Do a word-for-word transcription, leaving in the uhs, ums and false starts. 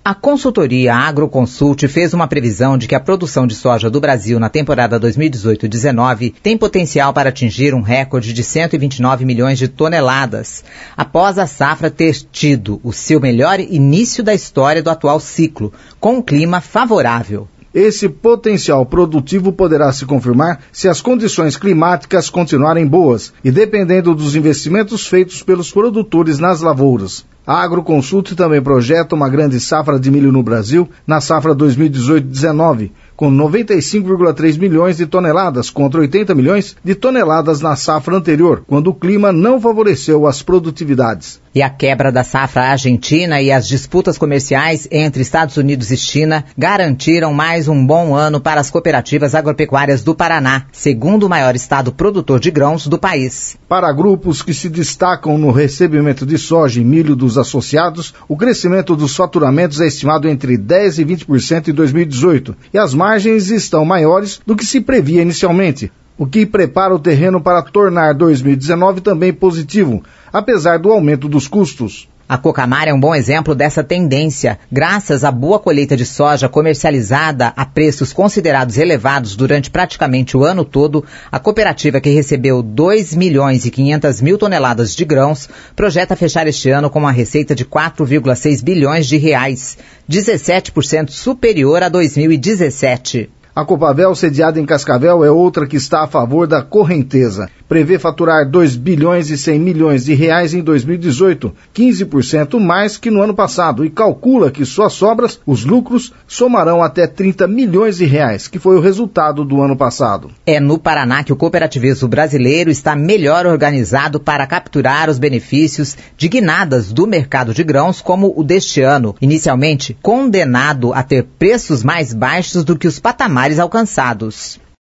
A consultoria Agroconsult fez uma previsão de que a produção de soja do Brasil na temporada dois mil e dezoito dezenove tem potencial para atingir um recorde de cento e vinte e nove milhões de toneladas, após a safra ter tido o seu melhor início da história do atual ciclo, com um clima favorável. Esse potencial produtivo poderá se confirmar se as condições climáticas continuarem boas e dependendo dos investimentos feitos pelos produtores nas lavouras. A Agroconsult também projeta uma grande safra de milho no Brasil na safra dois mil e dezoito dezenove, com noventa e cinco vírgula três milhões de toneladas contra oitenta milhões de toneladas na safra anterior, quando o clima não favoreceu as produtividades. E a quebra da safra argentina e as disputas comerciais entre Estados Unidos e China garantiram mais um bom ano para as cooperativas agropecuárias do Paraná, segundo o maior estado produtor de grãos do país. Para grupos que se destacam no recebimento de soja e milho dos associados, o crescimento dos faturamentos é estimado entre dez e vinte por cento em dois mil e dezoito, e as margens estão maiores do que se previa inicialmente, o que prepara o terreno para tornar dois mil e dezenove também positivo, apesar do aumento dos custos. A Cocamar é um bom exemplo dessa tendência. Graças à boa colheita de soja comercializada a preços considerados elevados durante praticamente o ano todo, a cooperativa, que recebeu dois milhões e quinhentas mil toneladas de grãos, projeta fechar este ano com uma receita de quatro vírgula seis bilhões de reais, dezessete por cento superior a dois mil e dezessete. A Copavel, sediada em Cascavel, é outra que está a favor da correnteza. Prevê faturar dois bilhões e cem milhões de reais em dois mil e dezoito, quinze por cento mais que no ano passado, e calcula que suas sobras, os lucros, somarão até trinta milhões de reais, que foi o resultado do ano passado. É no Paraná que o cooperativismo brasileiro está melhor organizado para capturar os benefícios de guinadas do mercado de grãos como o deste ano, inicialmente condenado a ter preços mais baixos do que os patamares alcançados.